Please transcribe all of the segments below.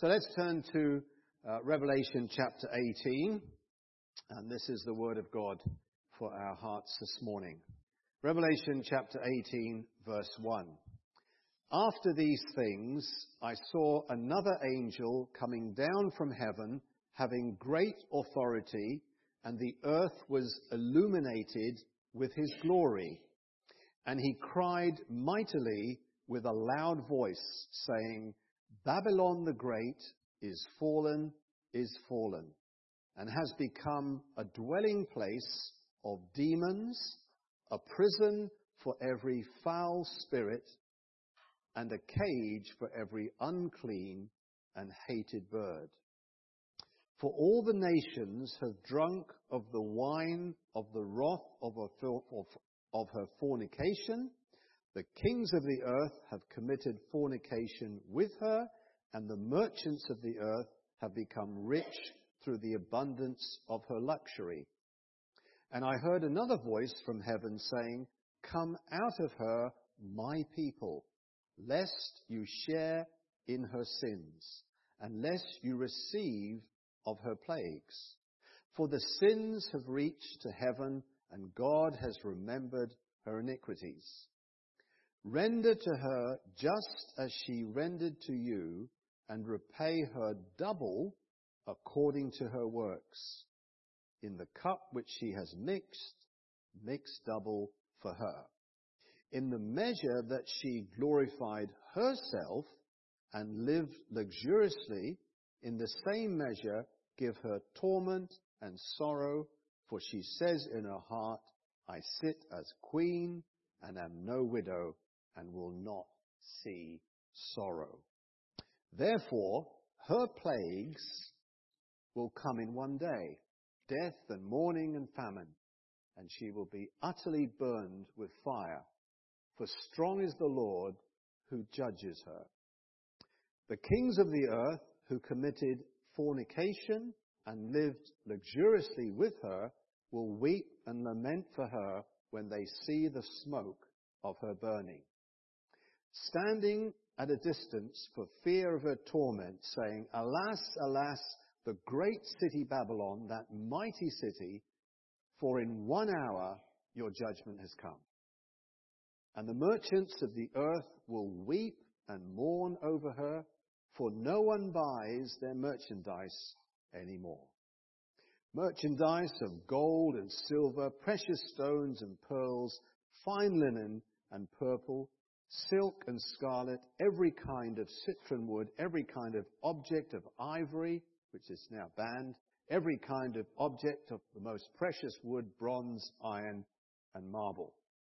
So let's turn to Revelation chapter 18, and this is the word of God for our hearts this morning. Revelation chapter 18, verse 1. After these things, I saw another angel coming down from heaven, having great authority, and the earth was illuminated with his glory. And he cried mightily with a loud voice, saying, Babylon the Great is fallen, and has become a dwelling place of demons, a prison for every foul spirit, and a cage for every unclean and hated bird. For all the nations have drunk of the wine of the wrath of her fornication. The kings of the earth have committed fornication with her, and the merchants of the earth have become rich through the abundance of her luxury. And I heard another voice from heaven saying, Come out of her, my people, lest you share in her sins, and lest you receive of her plagues. For the sins have reached to heaven, and God has remembered her iniquities. Render to her just as she rendered to you, and repay her double according to her works. In the cup which she has mixed, mix double for her. In the measure that she glorified herself and lived luxuriously, in the same measure give her torment and sorrow, for she says in her heart, I sit as queen and am no widow, and will not see sorrow. Therefore, her plagues will come in one day, death and mourning and famine, and she will be utterly burned with fire, for strong is the Lord who judges her. The kings of the earth who committed fornication and lived luxuriously with her will weep and lament for her when they see the smoke of her burning, standing at a distance for fear of her torment, saying, Alas, alas, the great city Babylon, that mighty city, for in 1 hour your judgment has come. And the merchants of the earth will weep and mourn over her, for no one buys their merchandise anymore. Merchandise of gold and silver, precious stones and pearls, fine linen and purple, silk and scarlet, every kind of citron wood, every kind of object of ivory, which is now banned, every kind of object of the most precious wood, bronze, iron, and marble,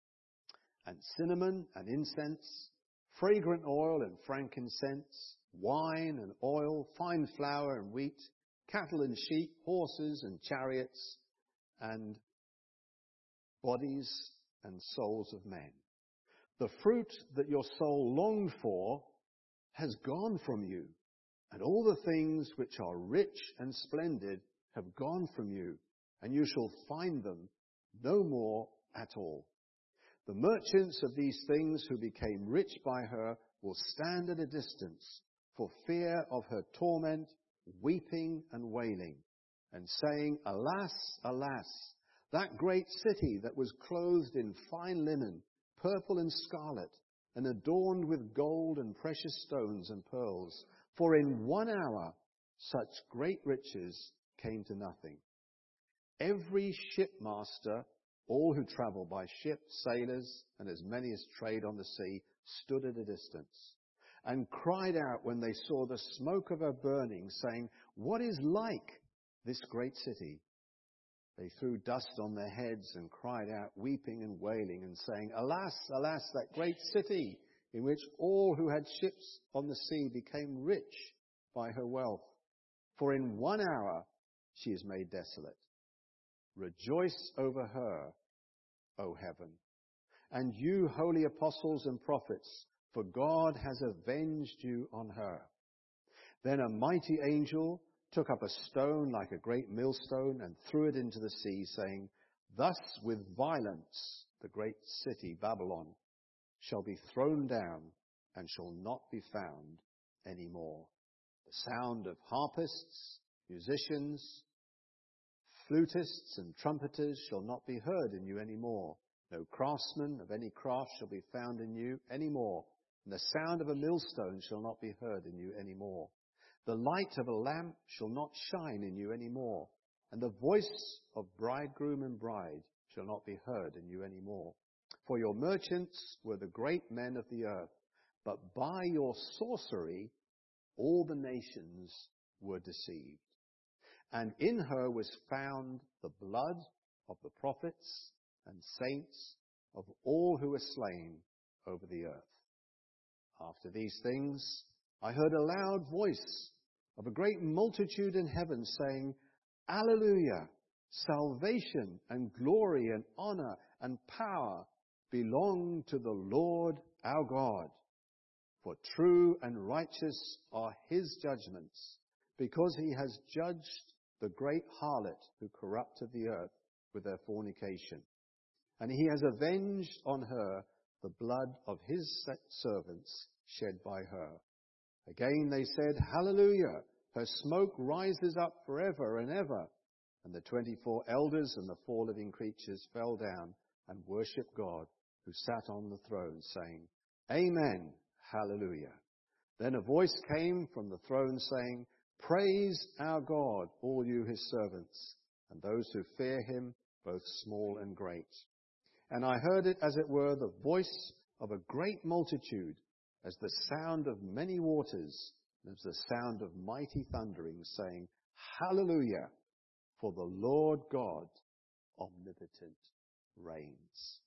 and cinnamon and incense, fragrant oil and frankincense, wine and oil, fine flour and wheat, cattle and sheep, horses and chariots, and bodies and souls of men. The fruit that your soul longed for has gone from you, and all the things which are rich and splendid have gone from you, and you shall find them no more at all. The merchants of these things who became rich by her will stand at a distance for fear of her torment, weeping and wailing, and saying, Alas, alas, that great city that was clothed in fine linen, purple and scarlet, and adorned with gold and precious stones and pearls. For in 1 hour such great riches came to nothing. Every shipmaster, all who travel by ship, sailors, and as many as trade on the sea, stood at a distance, and cried out when they saw the smoke of her burning, saying, What is like this great city? They threw dust on their heads and cried out, weeping and wailing, and saying, Alas, alas, that great city, in which all who had ships on the sea became rich by her wealth. For in 1 hour she is made desolate. Rejoice over her, O heaven, and you, holy apostles and prophets, for God has avenged you on her. Then a mighty angel took up a stone like a great millstone and threw it into the sea, saying, Thus with violence the great city Babylon shall be thrown down and shall not be found any more. The sound of harpists, musicians, flutists and trumpeters shall not be heard in you any more. No craftsman of any craft shall be found in you any more. And the sound of a millstone shall not be heard in you any more. The light of a lamp shall not shine in you any more. And the voice of bridegroom and bride shall not be heard in you any more. For your merchants were the great men of the earth, but by your sorcery all the nations were deceived. And in her was found the blood of the prophets and saints of all who were slain over the earth. After these things, I heard a loud voice of a great multitude in heaven saying, Alleluia! Salvation and glory and honor and power belong to the Lord our God. For true and righteous are his judgments, because he has judged the great harlot who corrupted the earth with their fornication. And he has avenged on her the blood of his servants shed by her. Again they said, Hallelujah! Her smoke rises up forever and ever. And the 24 elders and the 4 living creatures fell down and worshipped God who sat on the throne, saying, Amen, Hallelujah. Then a voice came from the throne saying, Praise our God, all you his servants, and those who fear him, both small and great. And I heard it, as it were, the voice of a great multitude, as the sound of many waters, and as the sound of mighty thundering, saying, Hallelujah, for the Lord God omnipotent reigns.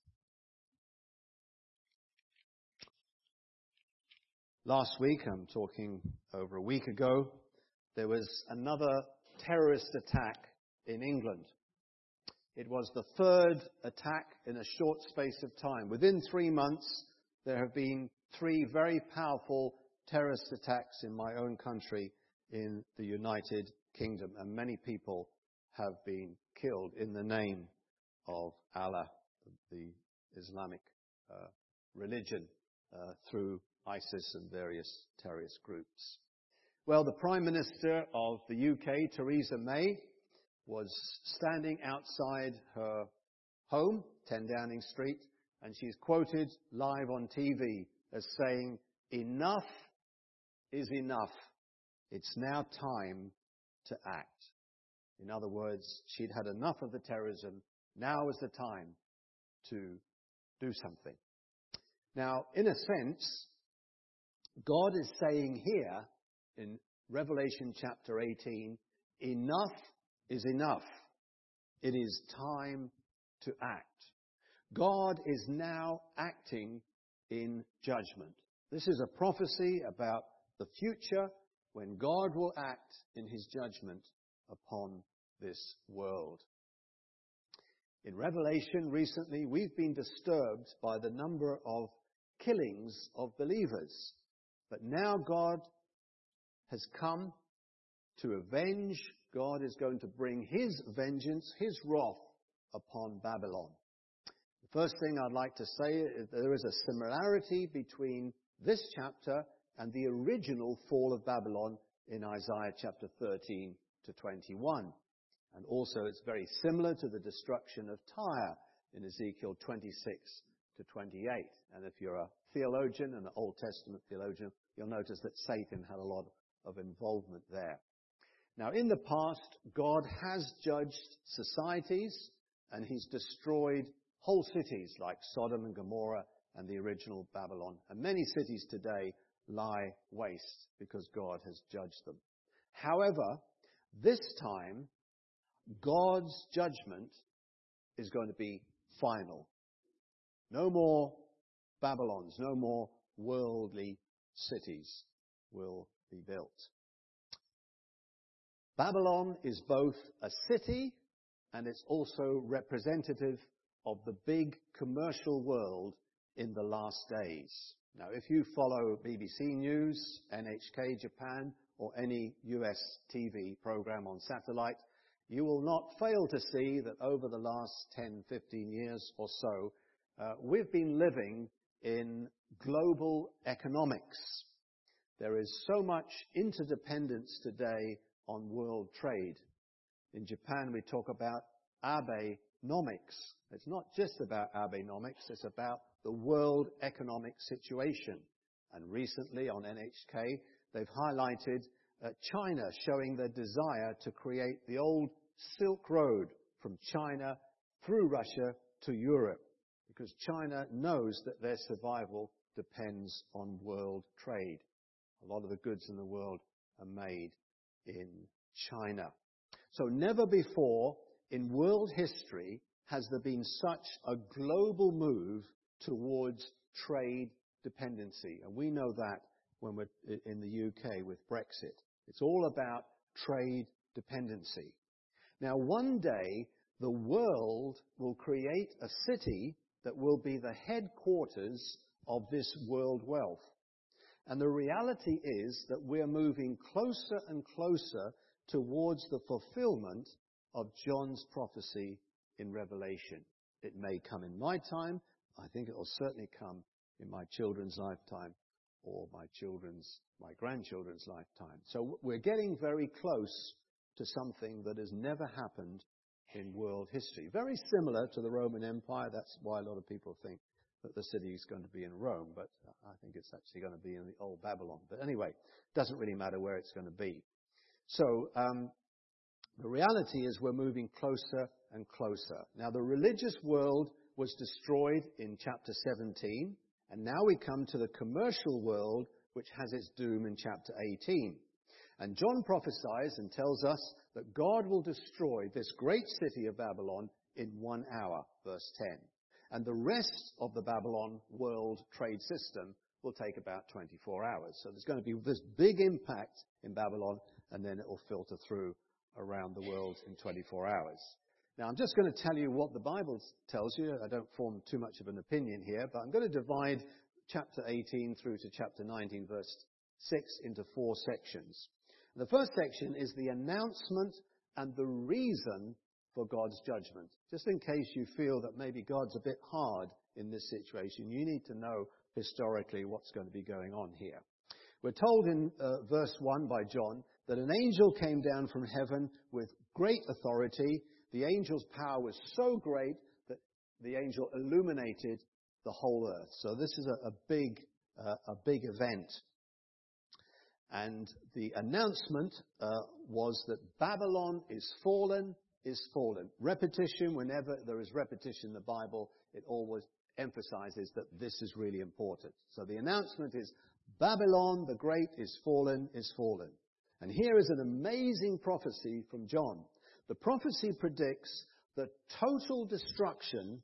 Last week, I'm talking over a week ago, there was another terrorist attack in England. It was the third attack in a short space of time. Within 3 months, there have been 3 very powerful terrorist attacks in my own country, in the United Kingdom, and many people have been killed in the name of Allah, the Islamic religion, through ISIS and various terrorist groups. Well, the Prime Minister of the UK, Theresa May, was standing outside her home, 10 Downing Street, and she's quoted live on TV as saying, Enough is enough. It's now time to act. In other words, she'd had enough of the terrorism. Now is the time to do something. Now, in a sense, God is saying here in Revelation chapter 18, enough is enough. It is time to act. God is now acting in judgment. This is a prophecy about the future when God will act in his judgment upon this world. In Revelation recently, we've been disturbed by the number of killings of believers. But now God has come to avenge. God is going to bring his vengeance, his wrath upon Babylon. The first thing I'd like to say is there is a similarity between this chapter and the original fall of Babylon in Isaiah chapter 13 to 21. And also it's very similar to the destruction of Tyre in Ezekiel 26 to 28. And if you're a theologian, an Old Testament theologian, you'll notice that Satan had a lot of involvement there. Now, in the past, God has judged societies, and he's destroyed whole cities like Sodom and Gomorrah and the original Babylon. And many cities today lie waste because God has judged them. However, this time, God's judgment is going to be final. No more Babylons, no more worldly cities will be built. Babylon is both a city and it's also representative of the big commercial world in the last days. Now, if you follow BBC News, NHK Japan, or any US TV program on satellite, you will not fail to see that over the last 10, 15 years or so, we've been living in global economics. There is so much interdependence today on world trade. In Japan, we talk about Abenomics. It's not just about Abenomics, it's about the world economic situation. And recently on NHK, they've highlighted China showing their desire to create the old Silk Road from China through Russia to Europe, because China knows that their survival depends on world trade. A lot of the goods in the world are made in China. So never before in world history has there been such a global move towards trade dependency. And we know that when we're in the UK with Brexit. It's all about trade dependency. Now, one day, the world will create a city that will be the headquarters of this world wealth. And the reality is that we're moving closer and closer towards the fulfillment of John's prophecy in Revelation. It may come in my time. I think it will certainly come in my children's lifetime or my grandchildren's lifetime. So we're getting very close to something that has never happened in world history. Very similar to the Roman Empire. That's why a lot of people think that the city is going to be in Rome, but I think it's actually going to be in the old Babylon. But anyway, it doesn't really matter where it's going to be. So the reality is we're moving closer and closer. Now, the religious world was destroyed in chapter 17, and now we come to the commercial world, which has its doom in chapter 18. And John prophesies and tells us that God will destroy this great city of Babylon in 1 hour, verse 10. And the rest of the Babylon world trade system will take about 24 hours. So there's going to be this big impact in Babylon, and then it will filter through around the world in 24 hours. Now, I'm just going to tell you what the Bible tells you. I don't form too much of an opinion here, but I'm going to divide chapter 18 through to chapter 19, verse 6 into 4 sections. The first section is the announcement and the reason for God's judgment. Just in case you feel that maybe God's a bit hard in this situation, you need to know historically what's going to be going on here. We're told in verse 1 by John that an angel came down from heaven with great authority. The angel's power was so great that the angel illuminated the whole earth. So this is a big event. And the announcement was that Babylon is fallen, is fallen. Repetition, whenever there is repetition in the Bible, it always emphasizes that this is really important. So the announcement is Babylon the Great is fallen, is fallen. And here is an amazing prophecy from John. The prophecy predicts the total destruction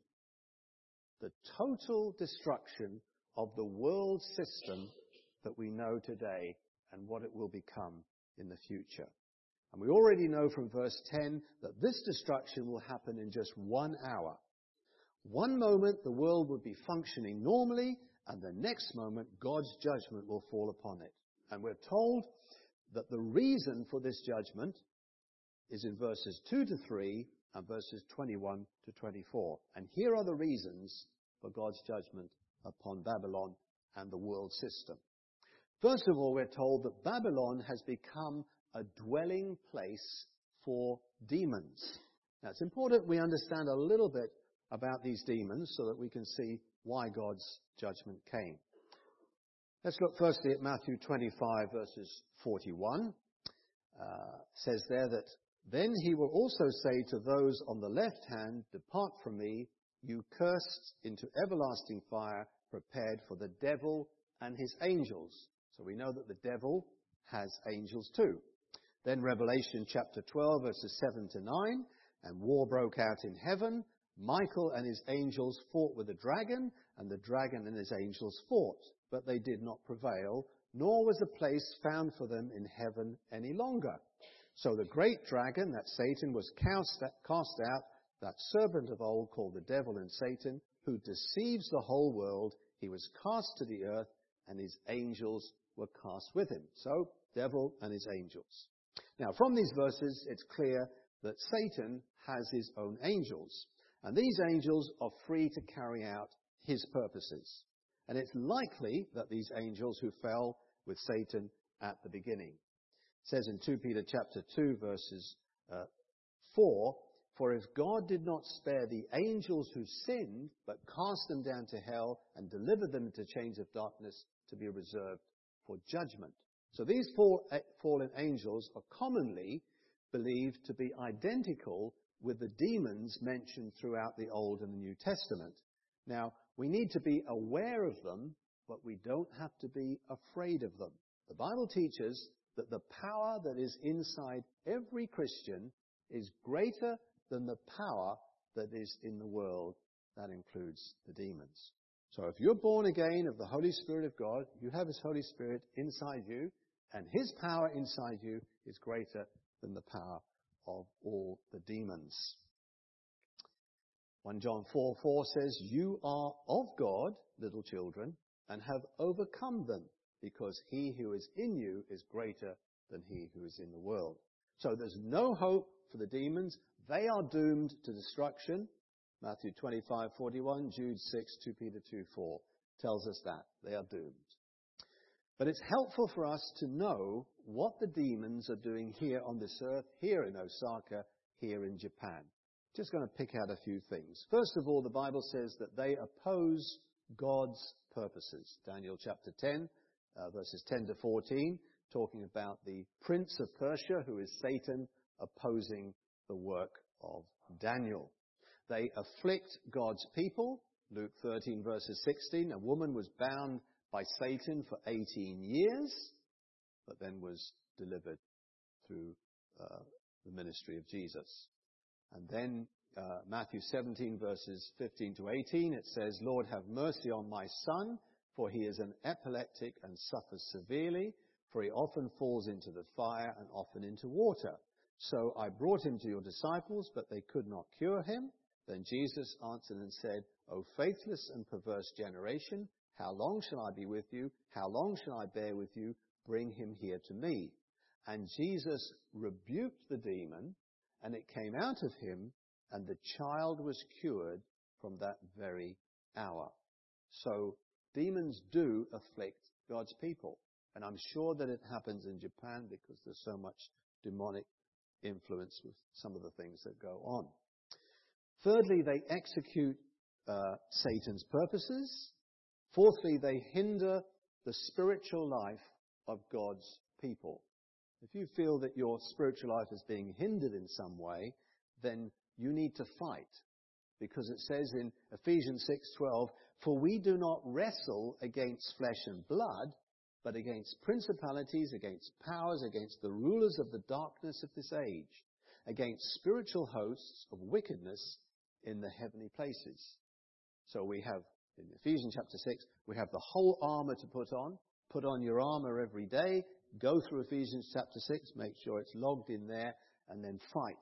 of the world system that we know today and what it will become in the future. And we already know from verse 10 that this destruction will happen in just 1 hour. One moment the world would be functioning normally, and the next moment God's judgment will fall upon it. And we're told that the reason for this judgment is in verses 2 to 3 and verses 21 to 24. And here are the reasons for God's judgment upon Babylon and the world system. First of all, we're told that Babylon has become a dwelling place for demons. Now, it's important we understand a little bit about these demons so that we can see why God's judgment came. Let's look firstly at Matthew 25, verses 41. Says there that, "Then he will also say to those on the left hand, 'Depart from me, you cursed, into everlasting fire, prepared for the devil and his angels.'" So we know that the devil has angels too. Then Revelation chapter 12, verses 7 to 9, "And war broke out in heaven. Michael and his angels fought with the dragon, and the dragon and his angels fought. But they did not prevail, nor was a place found for them in heaven any longer. So the great dragon, that Satan, was cast out, that serpent of old called the devil and Satan, who deceives the whole world. He was cast to the earth, and his angels were cast with him." So, devil and his angels. Now, from these verses, it's clear that Satan has his own angels. And these angels are free to carry out his purposes. And it's likely that these angels who fell with Satan at the beginning. It says in 2 Peter chapter 2, verses 4, "For if God did not spare the angels who sinned, but cast them down to hell and delivered them into chains of darkness to be reserved for judgment." So these fallen angels are commonly believed to be identical with the demons mentioned throughout the Old and the New Testament. Now, we need to be aware of them, but we don't have to be afraid of them. The Bible teaches that the power that is inside every Christian is greater than the power that is in the world. That includes the demons. So if you're born again of the Holy Spirit of God, you have His Holy Spirit inside you, and His power inside you is greater than the power of all the demons. 1 John 4:4 says, "You are of God, little children, and have overcome them, because he who is in you is greater than he who is in the world." So there's no hope for the demons. They are doomed to destruction. Matthew 25:41, Jude 6, 2 Peter 2:4 tells us that. They are doomed. But it's helpful for us to know what the demons are doing here on this earth, here in Osaka, here in Japan. Just going to pick out a few things. First of all, the Bible says that they oppose God's purposes. Daniel chapter 10, verses 10 to 14, talking about the prince of Persia, who is Satan, opposing the work of Daniel. They afflict God's people. Luke 13, verses 16, a woman was bound by Satan for 18 years, but then was delivered through the ministry of Jesus. And then Matthew 17, verses 15 to 18, it says, "Lord, have mercy on my son, for he is an epileptic and suffers severely, for he often falls into the fire and often into water. So I brought him to your disciples, but they could not cure him." Then Jesus answered and said, "O faithless and perverse generation, how long shall I be with you? How long shall I bear with you? Bring him here to me." And Jesus rebuked the demon, and it came out of him, and the child was cured from that very hour. So demons do afflict God's people. And I'm sure that it happens in Japan because there's so much demonic influence with some of the things that go on. Thirdly, they execute Satan's purposes. Fourthly, they hinder the spiritual life of God's people. If you feel that your spiritual life is being hindered in some way, then you need to fight. Because it says in Ephesians 6:12, "For we do not wrestle against flesh and blood, but against principalities, against powers, against the rulers of the darkness of this age, against spiritual hosts of wickedness in the heavenly places." So we have, in Ephesians chapter 6, we have the whole armor to put on. Put on your armor every day. Go through Ephesians chapter 6, make sure it's logged in there, and then fight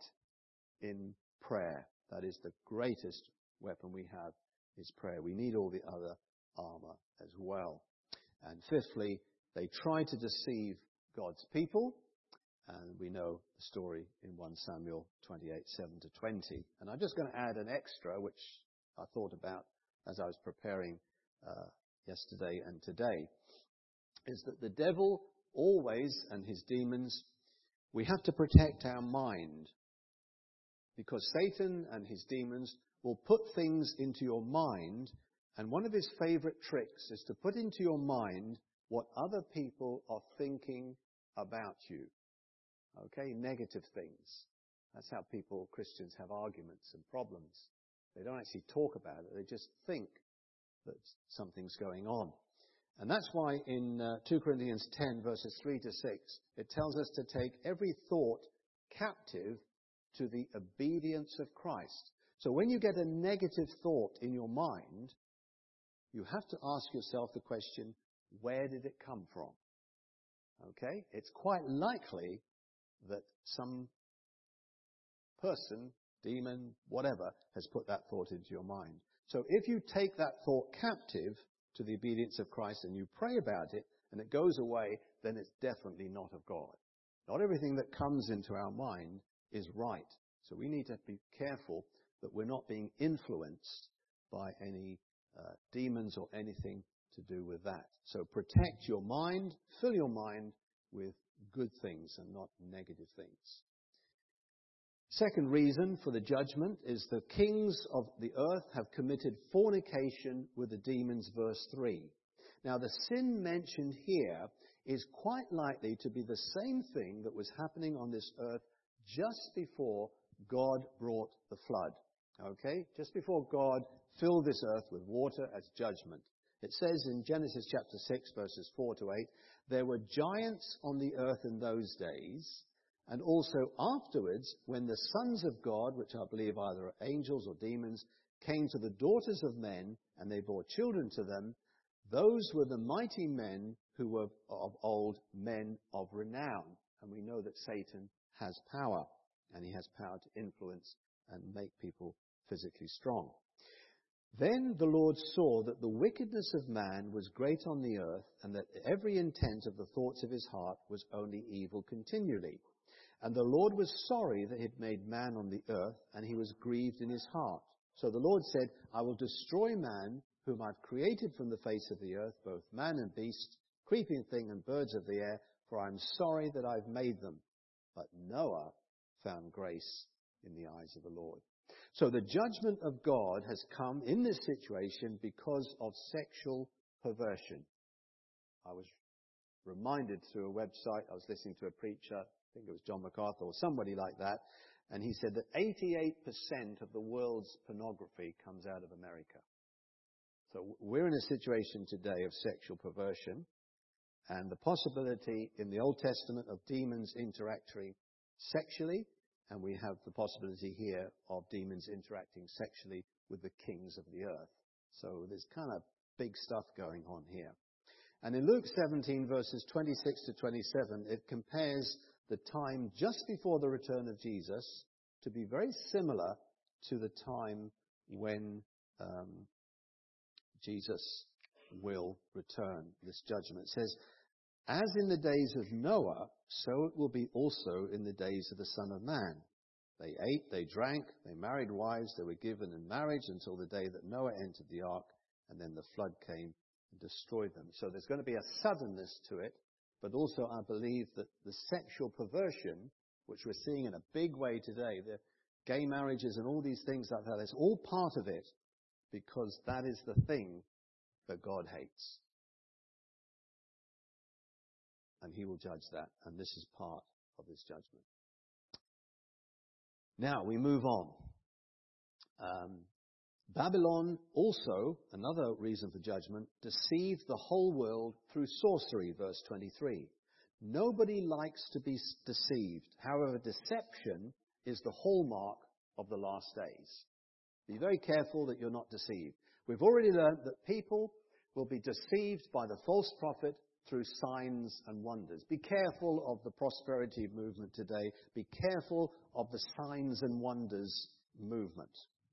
in prayer. That is the greatest weapon we have, is prayer. We need all the other armor as well. And fifthly, they try to deceive God's people. And we know the story in 1 Samuel 28, 7 to 20. And I'm just going to add an extra, which I thought about as I was preparing yesterday and today, is that the devil always, and his demons, we have to protect our mind. Because Satan and his demons will put things into your mind, and one of his favorite tricks is to put into your mind what other people are thinking about you. Okay, negative things. That's how Christians have arguments and problems. They don't actually talk about it, they just think that something's going on. And that's why in 2 Corinthians 10, verses 3 to 6, it tells us to take every thought captive to the obedience of Christ. So when you get a negative thought in your mind, you have to ask yourself the question, where did it come from? Okay? It's quite likely that some person, demon, whatever, has put that thought into your mind. So if you take that thought captive to the obedience of Christ and you pray about it and it goes away, then it's definitely not of God. Not everything that comes into our mind is right. So we need to be careful that we're not being influenced by any demons or anything to do with that. So protect your mind, fill your mind with good things and not negative things. Second reason for the judgment is the kings of the earth have committed fornication with the demons, verse 3. Now the sin mentioned here is quite likely to be the same thing that was happening on this earth just before God brought the flood. Okay? Just before God filled this earth with water as judgment. It says in Genesis chapter 6 verses 4 to 8, there were giants on the earth in those days, and also afterwards when the sons of God, which I believe either are angels or demons, came to the daughters of men and they bore children to them, those were the mighty men who were of old, men of renown. And we know that Satan has power, and he has power to influence and make people physically strong. Then the Lord saw that the wickedness of man was great on the earth, and that every intent of the thoughts of his heart was only evil continually. And the Lord was sorry that he had made man on the earth, and he was grieved in his heart. So the Lord said, I will destroy man, whom I've created from the face of the earth, both man and beast, creeping thing and birds of the air, for I am sorry that I've made them. But Noah found grace in the eyes of the Lord. So the judgment of God has come in this situation because of sexual perversion. I was reminded through a website, I was listening to a preacher, I think it was John MacArthur or somebody like that, and he said that 88% of the world's pornography comes out of America. So we're in a situation today of sexual perversion, and the possibility in the Old Testament of demons interacting sexually, and we have the possibility here of demons interacting sexually with the kings of the earth. So there's kind of big stuff going on here. And in Luke 17, verses 26 to 27, it compares the time just before the return of Jesus to be very similar to the time when Jesus will return, this judgment. It says, as in the days of Noah, so it will be also in the days of the Son of Man. They ate, they drank, they married wives, they were given in marriage until the day that Noah entered the ark, and then the flood came and destroyed them. So there's going to be a suddenness to it, but also I believe that the sexual perversion, which we're seeing in a big way today, the gay marriages and all these things like that, it's all part of it, because that is the thing that God hates. And he will judge that, and this is part of his judgment. Now, we move on. Babylon also, another reason for judgment, deceived the whole world through sorcery, verse 23. Nobody likes to be deceived. However, deception is the hallmark of the last days. Be very careful that you're not deceived. We've already learned that people will be deceived by the false prophet through signs and wonders. Be careful of the prosperity movement today. Be careful of the signs and wonders movement.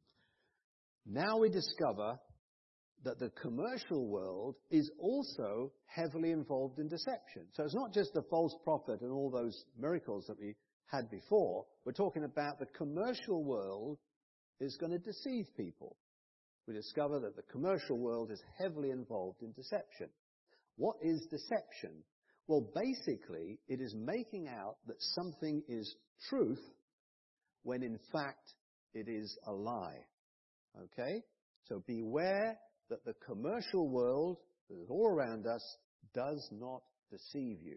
Now we discover that the commercial world is also heavily involved in deception. So it's not just the false prophet and all those miracles that we had before. We're talking about the commercial world is going to deceive people. We discover that the commercial world is heavily involved in deception. What is deception? Well, basically, it is making out that something is truth when in fact it is a lie. Okay? So beware that the commercial world that is all around us does not deceive you.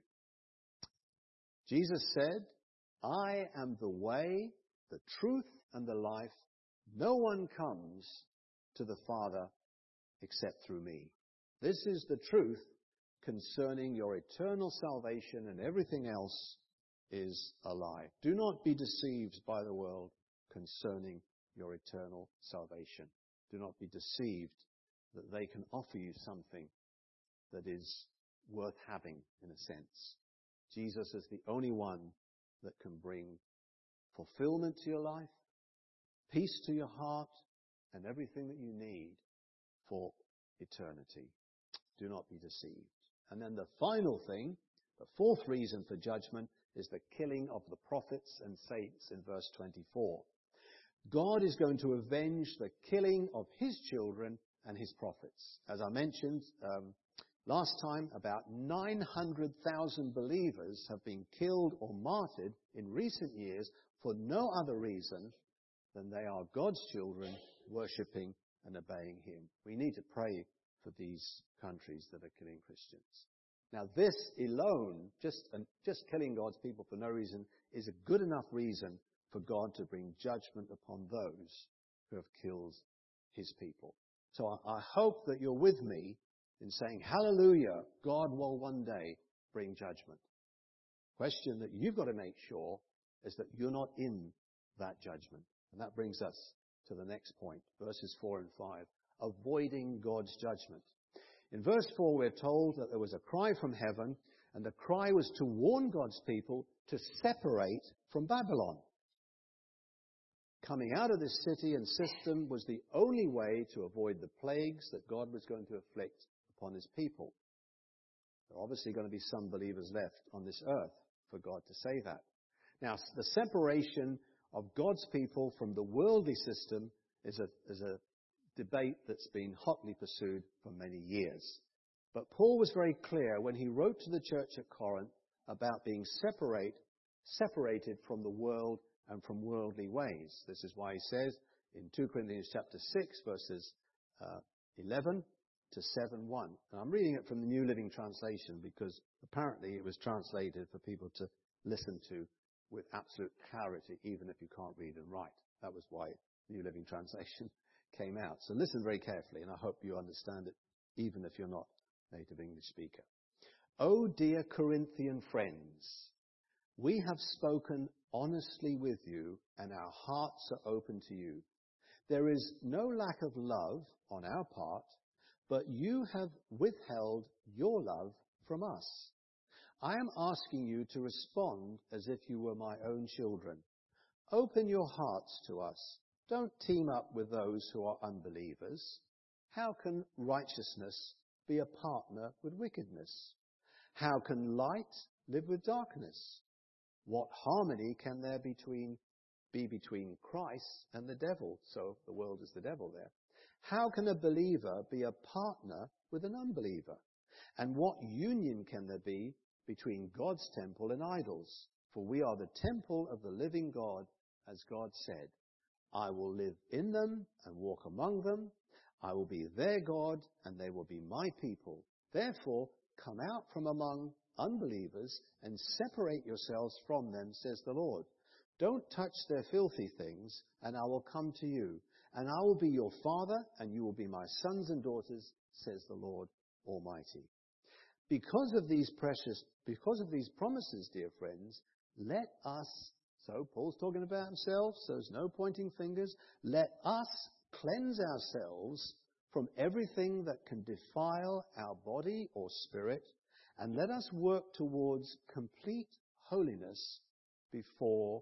Jesus said, I am the way, the truth, and the life. No one comes to the Father except through me. This is the truth concerning your eternal salvation, and everything else is a lie. Do not be deceived by the world concerning your eternal salvation. Do not be deceived that they can offer you something that is worth having, in a sense. Jesus is the only one that can bring fulfillment to your life, peace to your heart, and everything that you need for eternity. Do not be deceived. And then the final thing, the fourth reason for judgment, is the killing of the prophets and saints in verse 24. God is going to avenge the killing of his children and his prophets. As I mentioned last time, about 900,000 believers have been killed or martyred in recent years for no other reason than they are God's children worshipping and obeying him. We need to pray for these countries that are killing Christians. Now, this alone, just killing God's people for no reason, is a good enough reason for God to bring judgment upon those who have killed his people. So I hope that you're with me in saying, hallelujah, God will one day bring judgment. Question that you've got to make sure is that you're not in that judgment. And that brings us to the next point, verses 4 and 5, avoiding God's judgment. In verse 4, we're told that there was a cry from heaven, and the cry was to warn God's people to separate from Babylon. Coming out of this city and system was the only way to avoid the plagues that God was going to afflict upon his people. There are obviously going to be some believers left on this earth for God to say that. Now, the separation of God's people from the worldly system is a debate that's been hotly pursued for many years. But Paul was very clear when he wrote to the church at Corinth about being separated from the world and from worldly ways. This is why he says in 2 Corinthians chapter 6, verses 11 to 7:1. And I'm reading it from the New Living Translation because apparently it was translated for people to listen to with absolute clarity, even if you can't read and write. That was why New Living Translation came out. So listen very carefully, and I hope you understand it, even if you're not a native English speaker. Oh, dear Corinthian friends, we have spoken honestly with you, and our hearts are open to you. There is no lack of love on our part, but you have withheld your love from us. I am asking you to respond as if you were my own children. Open your hearts to us. Don't team up with those who are unbelievers. How can righteousness be a partner with wickedness? How can light live with darkness? What harmony can there be between Christ and the devil? So the world is the devil there. How can a believer be a partner with an unbeliever? And what union can there be between God's temple and idols? For we are the temple of the living God, as God said, I will live in them and walk among them. I will be their God, and they will be my people. Therefore, come out from among unbelievers and separate yourselves from them, says the Lord. Don't touch their filthy things, and I will come to you. And I will be your father, and you will be my sons and daughters, says the Lord Almighty. Because of these promises, dear friends, let us, so Paul's talking about himself, so there's no pointing fingers, let us cleanse ourselves from everything that can defile our body or spirit, and let us work towards complete holiness because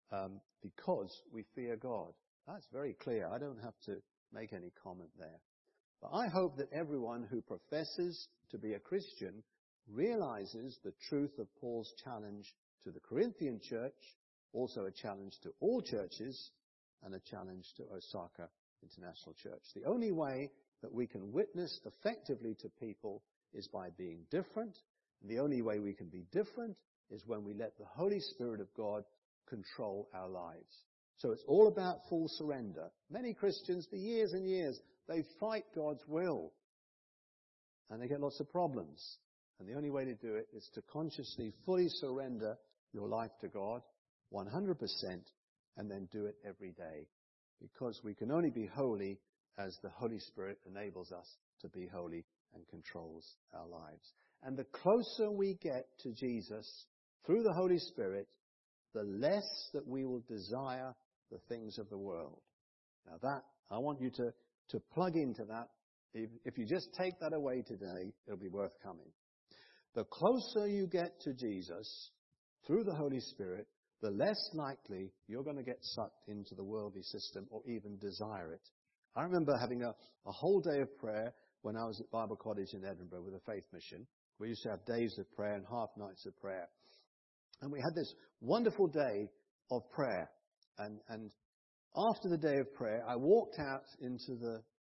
we fear God. That's very clear. I don't have to make any comment there. But I hope that everyone who professes to be a Christian realizes the truth of Paul's challenge to the Corinthian church, also a challenge to all churches, and a challenge to Osaka International Church. The only way that we can witness effectively to people is by being different. And the only way we can be different is when we let the Holy Spirit of God control our lives. So it's all about full surrender. Many Christians, for years and years, they fight God's will. And they get lots of problems. And the only way to do it is to consciously, fully surrender your life to God, 100%, and then do it every day. Because we can only be holy as the Holy Spirit enables us to be holy and controls our lives. And the closer we get to Jesus through the Holy Spirit, the less that we will desire the things of the world. Now that, I want you to plug into that. If you just take that away today, it'll be worth coming. The closer you get to Jesus through the Holy Spirit, the less likely you're going to get sucked into the worldly system or even desire it. I remember having a whole day of prayer when I was at Bible College in Edinburgh with a faith mission. We used to have days of prayer and half nights of prayer. And we had this wonderful day of prayer. And after the day of prayer, I walked out into the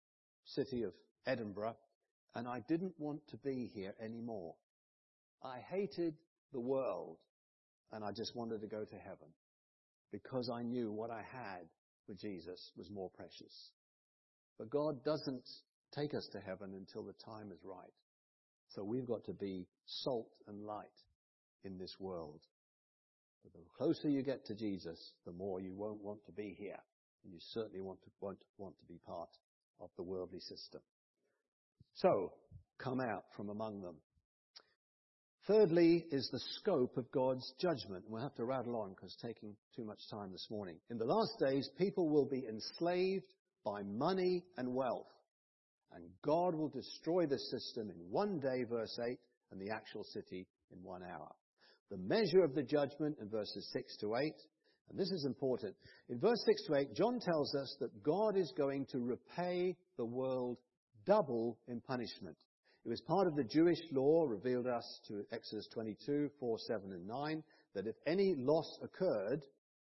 city of Edinburgh, and I didn't want to be here anymore. I hated the world, and I just wanted to go to heaven because I knew what I had with Jesus was more precious. But God doesn't take us to heaven until the time is right. So we've got to be salt and light in this world. But the closer you get to Jesus, the more you won't want to be here. And you certainly won't want to be part of the worldly system. So, come out from among them. Thirdly is the scope of God's judgment. We'll have to rattle on because it's taking too much time this morning. In the last days, people will be enslaved by money and wealth. And God will destroy the system in one day, verse 8, and the actual city in 1 hour. The measure of the judgment in verses 6 to 8, and this is important. In verse 6 to 8, John tells us that God is going to repay the world double in punishment. It was part of the Jewish law revealed us to Exodus 22, 4, 7, and 9, that if any loss occurred,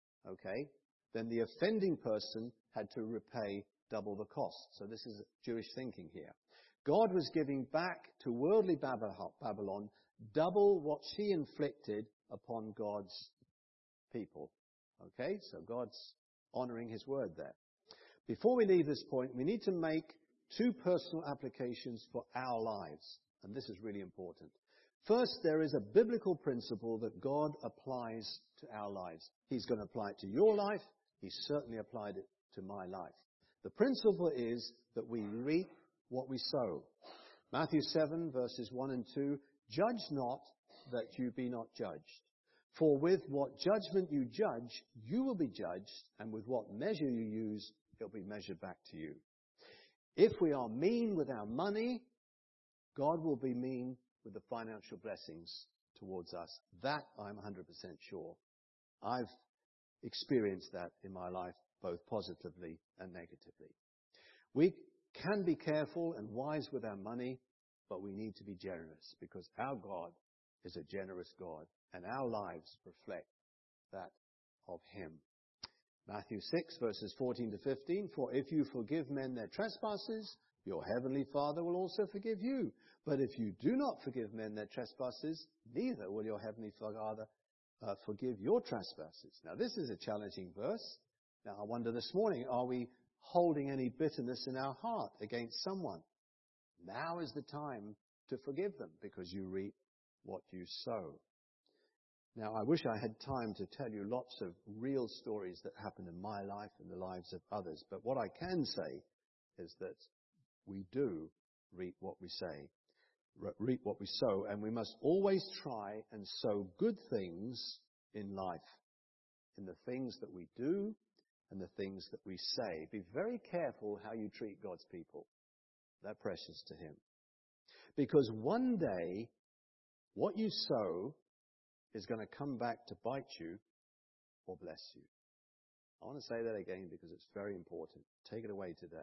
then the offending person had to repay double the cost. So this is Jewish thinking here. God was giving back to worldly Babylon double what she inflicted upon God's people. So God's honoring his word there. Before we leave this point, we need to make two personal applications for our lives. And this is really important. First, there is a biblical principle that God applies to our lives. He's going to apply it to your life. He certainly applied it to my life. The principle is that we reap what we sow. Matthew 7, verses 1 and 2, judge not that you be not judged. For with what judgment you judge, you will be judged, and with what measure you use, it will be measured back to you. If we are mean with our money, God will be mean with the financial blessings towards us. That I'm 100% sure. I've experienced that in my life, both positively and negatively. We can be careful and wise with our money, but we need to be generous because our God is a generous God, and our lives reflect that of him. Matthew 6, verses 14 to 15, for if you forgive men their trespasses, your heavenly Father will also forgive you. But if you do not forgive men their trespasses, neither will your heavenly Father forgive your trespasses. Now, this is a challenging verse. Now, I wonder this morning, are we holding any bitterness in our heart against someone? Now is the time to forgive them because you reap what you sow. Now, I wish I had time to tell you lots of real stories that happened in my life and the lives of others. But what I can say is that we do reap what we reap what we sow, and we must always try and sow good things in life, in the things that we do and the things that we say. Be very careful how you treat God's people. They're precious to him. Because one day, what you sow is going to come back to bite you or bless you. I want to say that again because it's very important. Take it away today.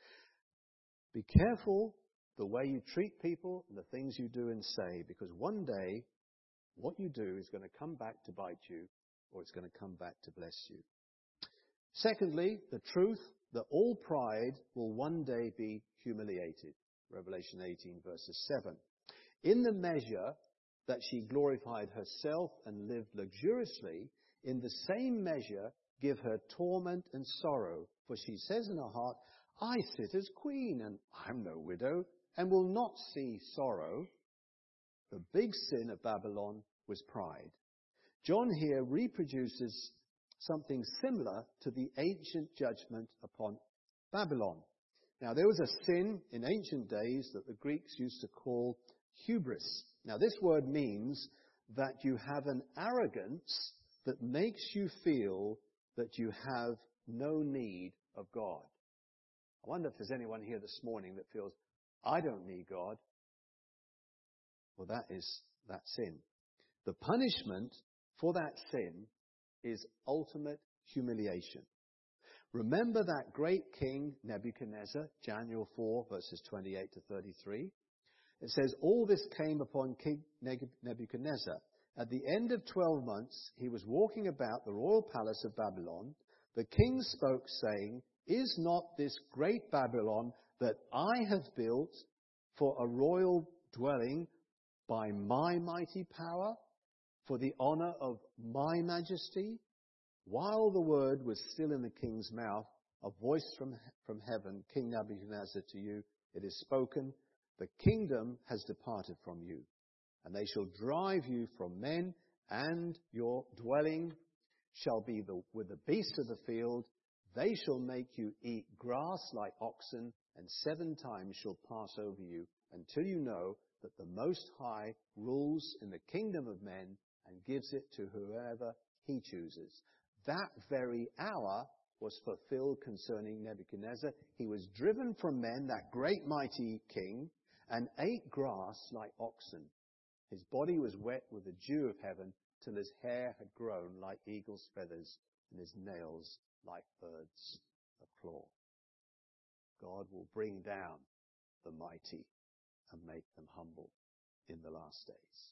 Be careful the way you treat people and the things you do and say, because one day what you do is going to come back to bite you or it's going to come back to bless you. Secondly, the truth that all pride will one day be humiliated. Revelation 18 verses 7. In the measure that she glorified herself and lived luxuriously, in the same measure give her torment and sorrow. For she says in her heart, I sit as queen, and I'm no widow, and will not see sorrow. The big sin of Babylon was pride. John here reproduces something similar to the ancient judgment upon Babylon. Now, there was a sin in ancient days that the Greeks used to call hubris. Now, this word means that you have an arrogance that makes you feel that you have no need of God. I wonder if there's anyone here this morning that feels, I don't need God. Well, that is that sin. The punishment for that sin is ultimate humiliation. Remember that great king Nebuchadnezzar, Daniel 4, verses 28 to 33? It says, all this came upon King Nebuchadnezzar. At the end of 12 months, he was walking about the royal palace of Babylon. The king spoke, saying, is not this great Babylon that I have built for a royal dwelling by my mighty power, for the honor of my majesty? While the word was still in the king's mouth, a voice from heaven, King Nebuchadnezzar, to you it is spoken, the kingdom has departed from you, and they shall drive you from men, and your dwelling shall be with the beasts of the field. They shall make you eat grass like oxen, and 7 times shall pass over you, until you know that the Most High rules in the kingdom of men and gives it to whoever he chooses. That very hour was fulfilled concerning Nebuchadnezzar. He was driven from men, that great mighty king, and ate grass like oxen. His body was wet with the dew of heaven, till his hair had grown like eagle's feathers, and his nails like birds of claw. God will bring down the mighty and make them humble in the last days.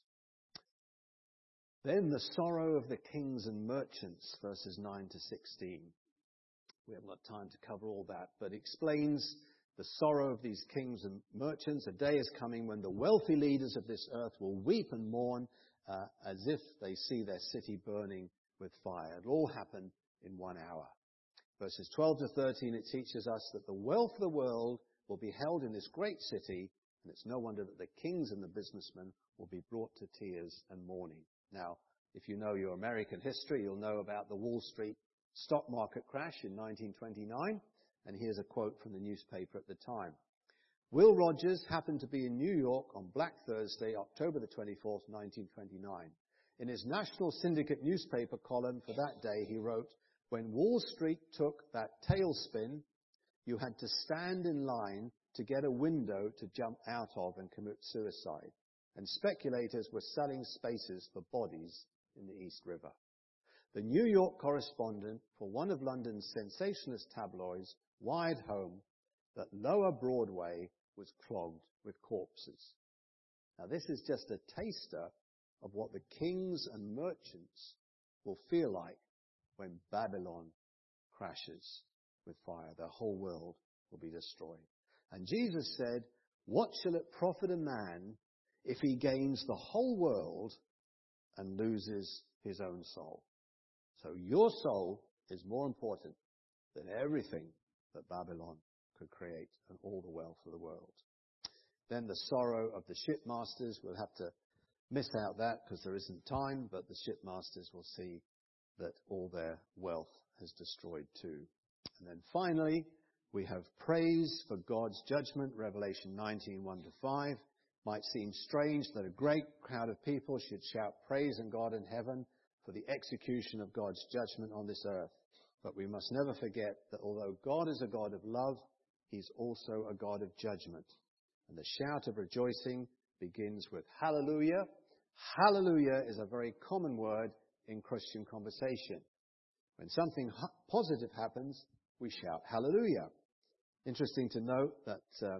Then the sorrow of the kings and merchants, verses 9 to 16. We haven't got time to cover all that, but explains the sorrow of these kings and merchants. A day is coming when the wealthy leaders of this earth will weep and mourn as if they see their city burning with fire. It'll all happen in 1 hour. Verses 12 to 13, it teaches us that the wealth of the world will be held in this great city, and it's no wonder that the kings and the businessmen will be brought to tears and mourning. Now, if you know your American history, you'll know about the Wall Street stock market crash in 1929, and here's a quote from the newspaper at the time. Will Rogers happened to be in New York on Black Thursday, October the 24th, 1929. In his National Syndicate newspaper column for that day, he wrote, "When Wall Street took that tailspin, you had to stand in line to get a window to jump out of and commit suicide. And speculators were selling spaces for bodies in the East River." The New York correspondent for one of London's sensationalist tabloids wired home that Lower Broadway was clogged with corpses. Now, this is just a taster of what the kings and merchants will feel like when Babylon crashes with fire. The whole world will be destroyed. And Jesus said, "What shall it profit a man if he gains the whole world and loses his own soul?" So your soul is more important than everything that Babylon could create and all the wealth of the world. Then the sorrow of the shipmasters. We'll have to miss out that because there isn't time, but the shipmasters will see that all their wealth has destroyed too. And then finally, we have praise for God's judgment, Revelation 19, 1-5. Might seem strange that a great crowd of people should shout praise in God in heaven for the execution of God's judgment on this earth. But we must never forget that although God is a God of love, he's also a God of judgment. And the shout of rejoicing begins with hallelujah. Hallelujah is a very common word in Christian conversation. When something positive happens, we shout hallelujah. Interesting to note that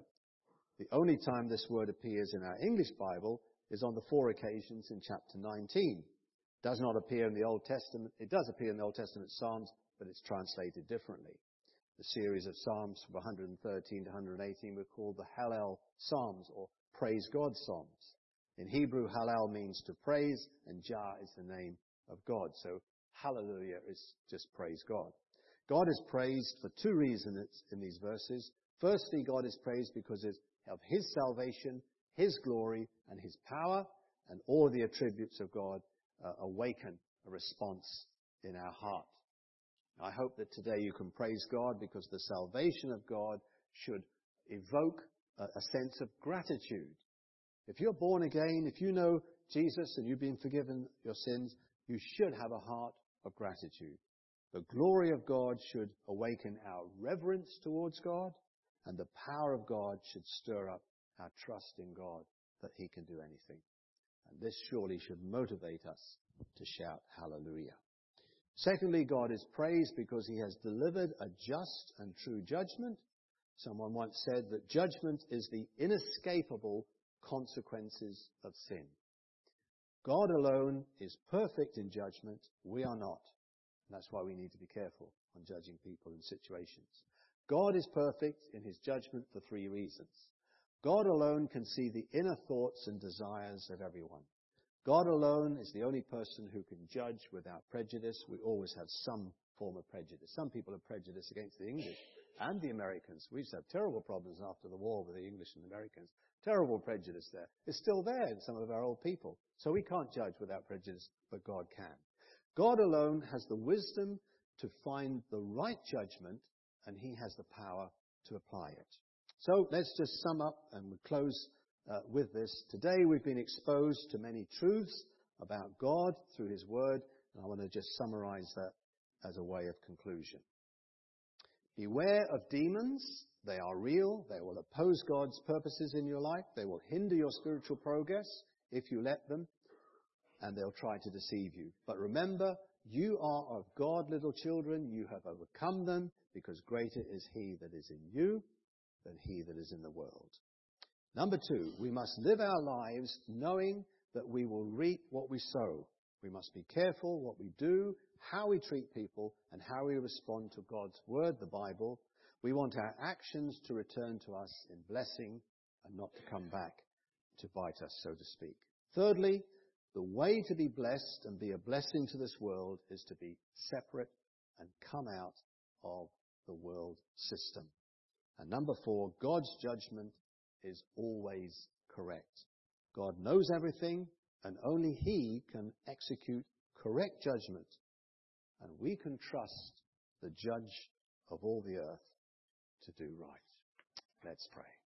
the only time this word appears in our English Bible is on the 4 occasions in chapter 19. It does not appear in the Old Testament. It does appear in the Old Testament Psalms, but it's translated differently. The series of Psalms from 113 to 118 were called the Hallel Psalms, or Praise God Psalms. In Hebrew, Hallel means to praise, and Jah is the name of God. So hallelujah is just praise God. God is praised for 2 reasons in these verses. Firstly, God is praised because of his salvation, his glory, and his power, and all the attributes of God awaken a response in our heart. I hope that today you can praise God because the salvation of God should evoke a sense of gratitude. If you're born again, if you know Jesus and you've been forgiven your sins, you should have a heart of gratitude. The glory of God should awaken our reverence towards God, and the power of God should stir up our trust in God that he can do anything. And this surely should motivate us to shout hallelujah. Secondly, God is praised because he has delivered a just and true judgment. Someone once said that judgment is the inescapable consequences of sin. God alone is perfect in judgment. We are not. And that's why we need to be careful on judging people and situations. God is perfect in his judgment for 3 reasons. God alone can see the inner thoughts and desires of everyone. God alone is the only person who can judge without prejudice. We always have some form of prejudice. Some people are prejudiced against the English and the Americans. We used to have terrible problems after the war with the English and the Americans. Terrible prejudice there. It's still there in some of our old people. So we can't judge without prejudice, but God can. God alone has the wisdom to find the right judgment, and he has the power to apply it. So let's just sum up and we close with this. Today we've been exposed to many truths about God through his word, and I want to just summarize that as a way of conclusion. Beware of demons. They are real. They will oppose God's purposes in your life. They will hinder your spiritual progress if you let them, and they'll try to deceive you. But remember, you are of God, little children. You have overcome them, because greater is he that is in you than he that is in the world. Number 2, we must live our lives knowing that we will reap what we sow. We must be careful what we do, how we treat people, and how we respond to God's word, the Bible. We want our actions to return to us in blessing and not to come back to bite us, so to speak. Thirdly, the way to be blessed and be a blessing to this world is to be separate and come out of the world system. And number 4, God's judgment is always correct. God knows everything, and only he can execute correct judgment. And we can trust the judge of all the earth to do right. Let's pray.